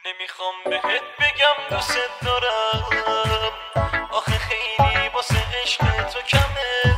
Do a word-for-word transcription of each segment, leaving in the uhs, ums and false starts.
نمیخوام بهت بگم دوست دارم، آخه خیلی واسه عشق تو کمه.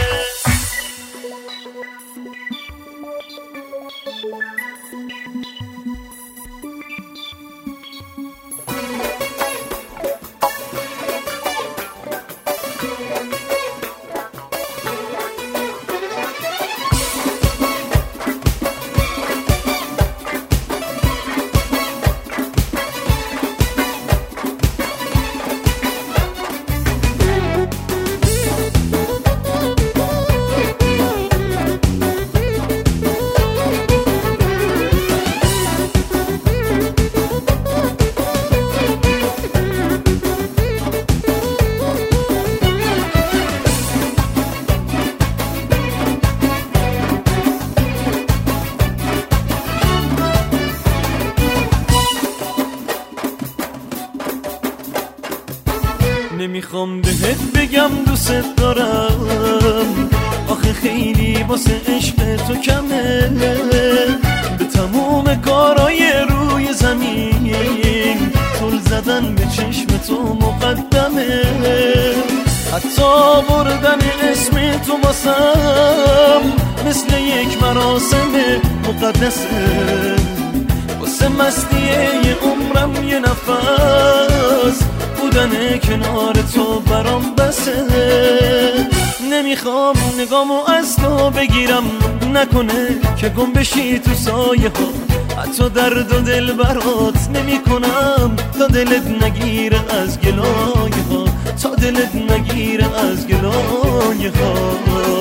نمیخوام بهت بگم دوست دارم، آخه خیلی واسه عشق تو کمه. به تموم کارای روی زمین طول زدن به چشم تو مقدمه. حتی بردن اسم تو واسم مثل یک مراسم مقدسه. واسه مستی عمرم یه نفس بودن کنار تو برام بسه. نمیخوام نگامو از تو بگیرم، نکنه که گم بشی تو سایه ها. حتی درد و دل برات نمی کنم تا دلت نگیره از گلایه ها، تا دلت نگیره از گلایه ها.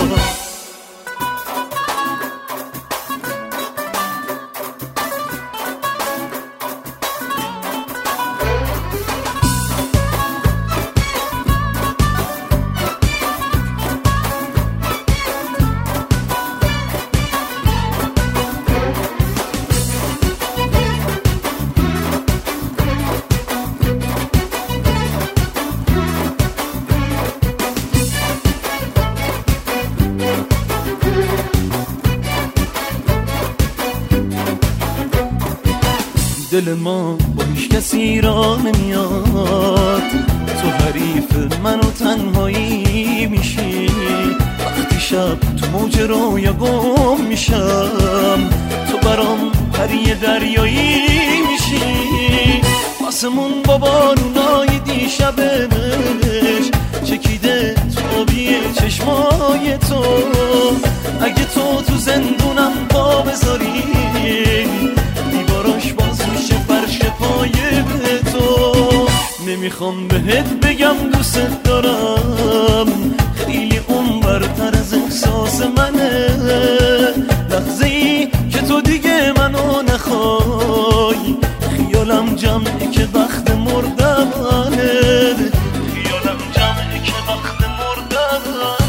دل ما با هیچ کسی را نمیاد، تو حریف من و تنهایی میشی. وقتی شب تو موج رویا گم میشم، تو برام پری دریایی میشی. آسمون با بارونای دیشبش چکیده تو آبی چشمای تو. اگه تو تو زندونم پا بذاری، دیواراش باز میشه فرش پای تو. نمیخوام بهت بگم دوست دارم، خیلی اون برتر از احساس منه. لحظه ای که تو دیگه منو نخوای، خیالم جمعه که وقت مردمانه. خیالم جمعه که وقت مردمانه.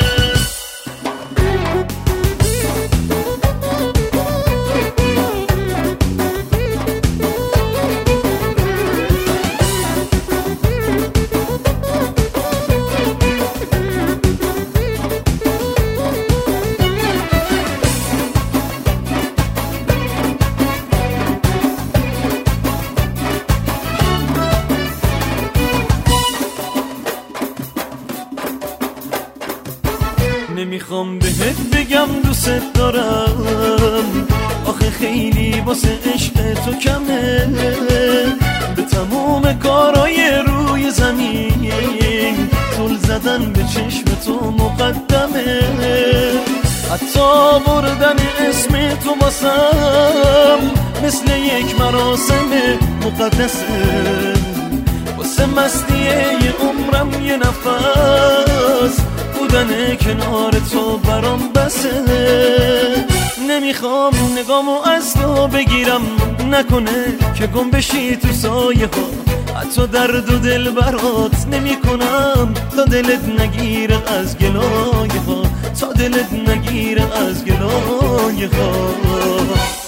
نمیخوام بهت بگم دوست دارم، آخه خیلی واسه عشق تو کمه. به تموم کارای روی زمین طول زدن به چشم تو مقدمه. حتی بردن اسم تو واسم مثل یک مراسم مقدسه. واسه مستی عمرم یه نفس بودن کنار تو برام بسه. نمیخوام نگامو از تو بگیرم، نکنه که گم بشی تو سایه ها. حتی درد و دل برات نمی کنم تا دلت نگیره از گلایه ها، تا دلت نگیره از گلایه ها.